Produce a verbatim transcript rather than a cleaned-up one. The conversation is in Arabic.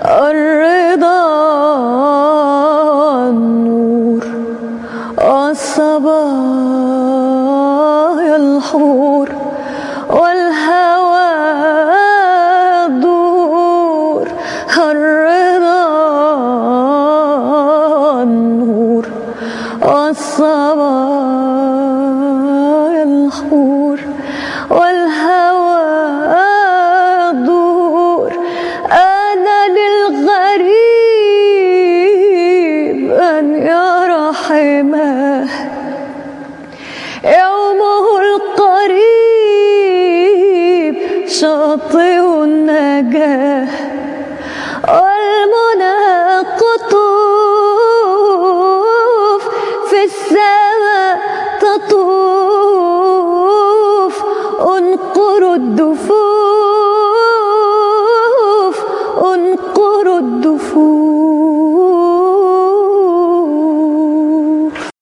الرضا النور الصبايا الحور والهوى الدور. الرضا النور الصبايا الحور والهوى الدور. أنا للغريب أن يرى حماه يومه القريب شاطئ النجاه. والمنى قطوف في السماء تطوف. انقروا الدفوف انقروا الدفوف.